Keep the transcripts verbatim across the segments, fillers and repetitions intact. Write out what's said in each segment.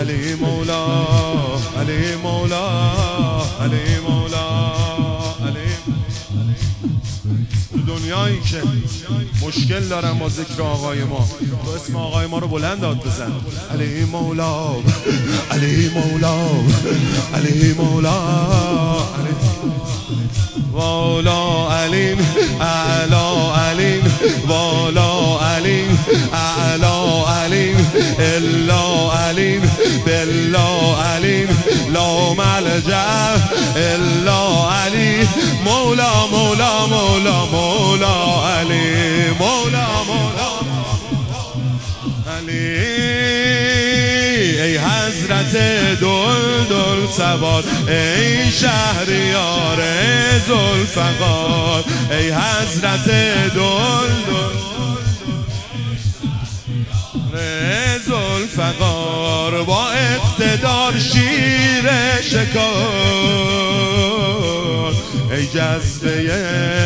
علی مولا علی مولا علی مولا علی. تو دنیایی که مشکل دارن با ذکر آقای ما، تو اسم آقای ما رو بلند داد بزن. علی مولا علی مولا علی مولا علی والا علیم اعلا علیم والا علیم اعلا علیم الا علیم بالله علیم لا ملجأ الا علی مولا مولا مولا مولا علی مولا مولا علی. ای حضرت دل دل سوار، ای شهریار ذوالفقار، ای حضرت دل دل ذوالفقار، با اقتدار شیر شکار، ای جذبه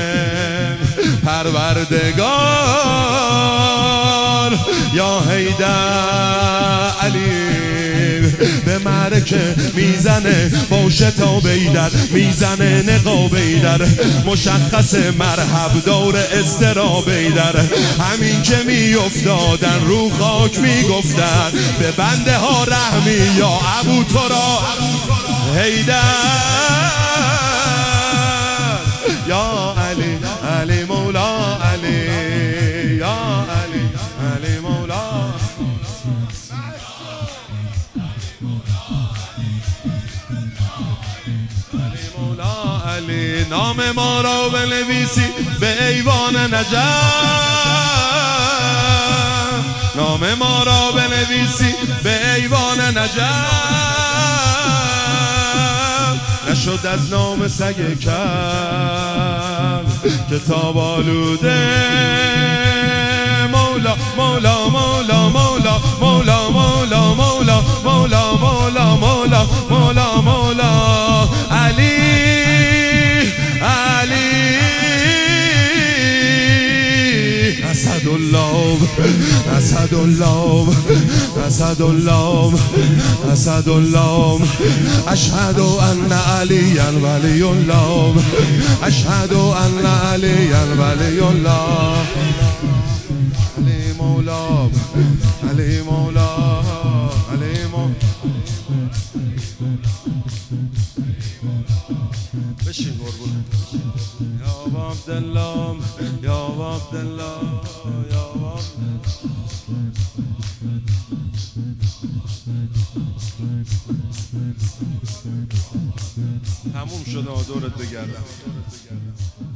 پروردگار یا حیدر علی. به معرکه میزنه باشه تا بیدر، میزنه نقاب ایدر، مشخص مرحب دور استراب ایدر. همین که میافتادن رو خاک میگفتن به بنده ها رحمی یا ابو ترا حیدر یا علی علی مولا علی یا علی علی مولا. علی نام ما را بنویسی به ایوان نجف، نام ما را بنویسی به ایوان نجف. نشد از نام سگ کم کتاب آلوده. مولا مولا مولا مولا مولا مولا مولا مولا مولا مولا مولا مولا علی علی. اسد الله اسد الله اسد الله اسد الله. اشهد ان علیا ولی الله، اشهد ان علیا ولی الله. علی مولا علی مولا علی مولا. بشین قربون یا عبدالله یا عبدالله یا تموم شده دورت بگردم.